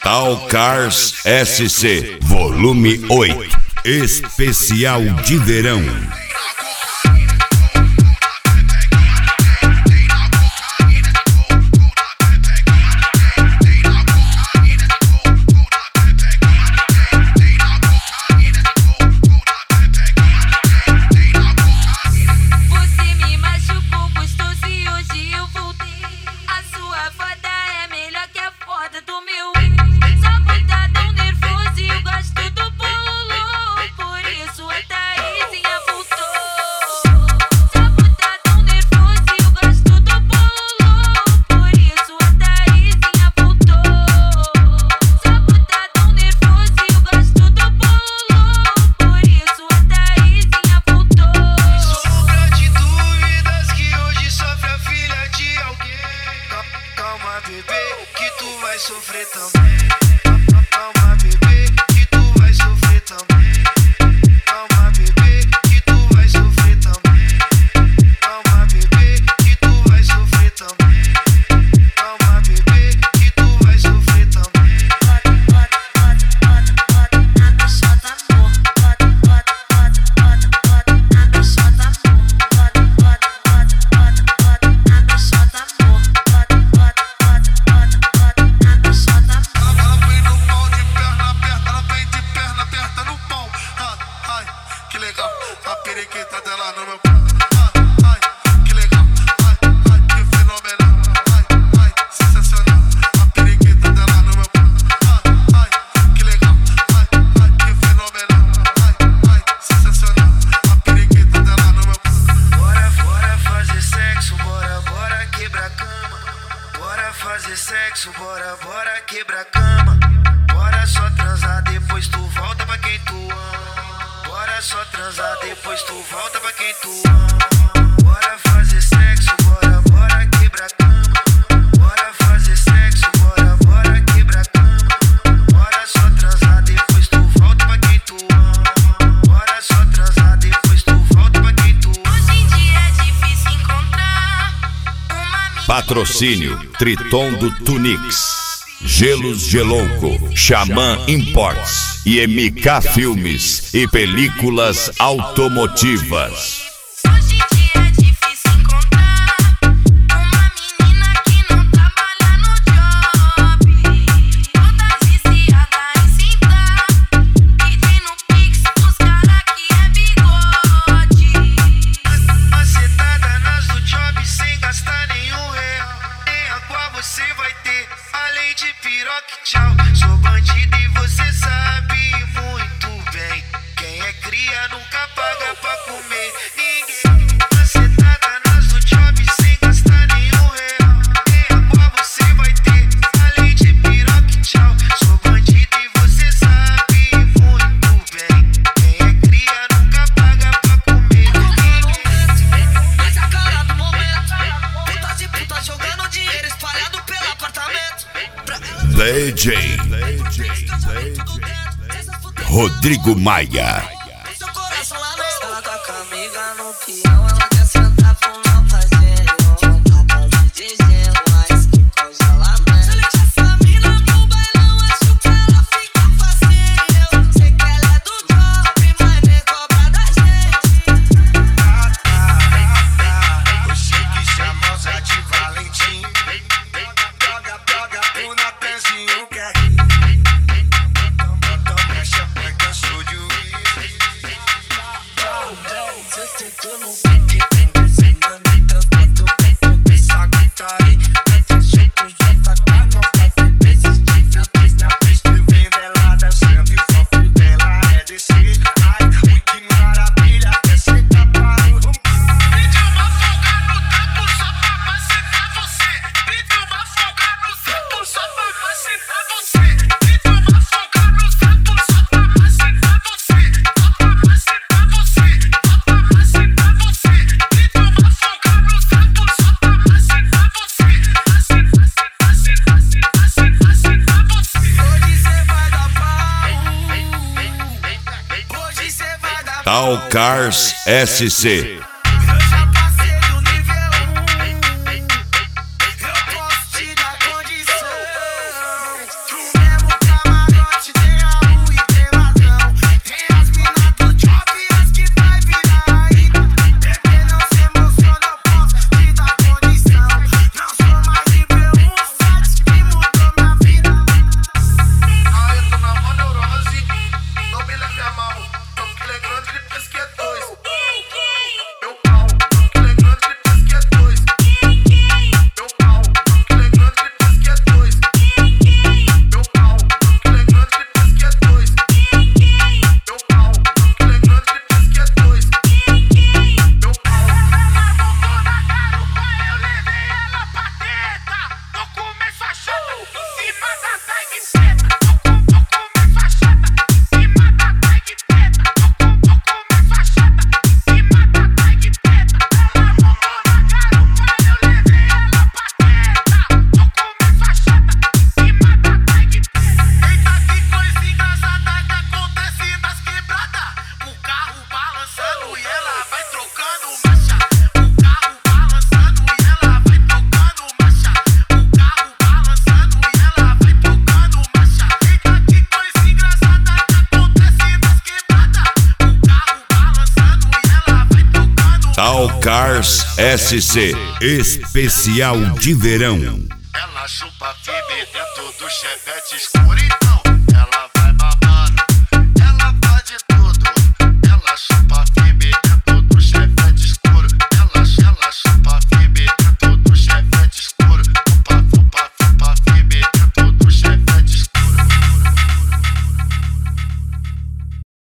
Tal Cars SC, volume 8, especial de verão. Sofrer também, calma bebê, que tu vai sofrer também. Calma bebê, que tu vai sofrer também. Calma bebê, que tu vai sofrer também. Calma bebê, que tu vai sofrer também. Que legal, a periquita dela no meu ai, que legal, ai, que fenomenal, ai, sensacional. A periquita dela no meu ai, que legal, ai, que fenomenal, ai, sensacional. A periquita dela no meu Bora fazer sexo, bora quebrar cama. Bora fazer sexo, bora quebrar cama. Bora só transar, depois tu volta pra quem tu ama. Bora só transar, depois tu volta pra quem tu ama. Bora fazer sexo, bora quebrar cama. Bora fazer sexo, bora quebrar cama. Bora só transar, depois tu volta pra quem tu ama. Bora só transar, depois tu volta pra quem tu ama. Hoje em dia é difícil encontrar uma menina. Patrocínio Triton do Tunix, Gelos Gelouco, Xamã Imports e MK Filmes e películas automotivas. Hoje em dia é difícil encontrar uma menina que não trabalha no job. Toda viciada em sentar, pedindo pix pros cara que é bigode. Acertada nas do job sem gastar nenhum real. Nem água você vai ter, além de piroca e tchau. Sou bandido e você sabe muito bem. Quem é cria nunca paga pra comer ninguém. Acertada nas do job sem gastar nenhum real. Nem água você vai ter, além de piroca e tchau. Sou bandido e você sabe muito bem. Quem é cria nunca paga pra comer ninguém. Mas a cara do momento, puta jogando dinheiro espalhado pelo apartamento. DJ Rodrigo Maia. Seu coração lá no ela toca amiga no peão. Ela quer sentar pro não fazer. Tá bom de gelo, mas que congelamento. Se ele tivesse a mina no bailão, acho que ela fica facinho. Eu sei que ela é do job, mas nem cobra da gente. O chique chamosa de Valentim. Joga o napezinho quer rir. Toma chepeca, sou de uísque. Você sentou no pique, vem descendo, tanto pensa que tá aí. Desse jeito já tá caro, quer ver esses dias na pista. Vem dela dançando e o foco dela é descer. Ai, que maravilha, quer sentar para o pedi uma folga no tempo só pra macetar você. Pedi uma folga no tempo só pra macetar você. Pedi uma folga no tempo só pra macetar você. Só pra macetar você. Só pra macetar você. Pedi uma folga no tempo só pra macetar você. Macetar você. Hoje cê vai dar pau. Hoje cê vai dar pau. Tal Cars SC. Eu já passei do nível 1. Eu posso te dar condição. Tu mesmo Tal Cars SC, especial de verão. Ela chupa firme dentro do chevette escuro, então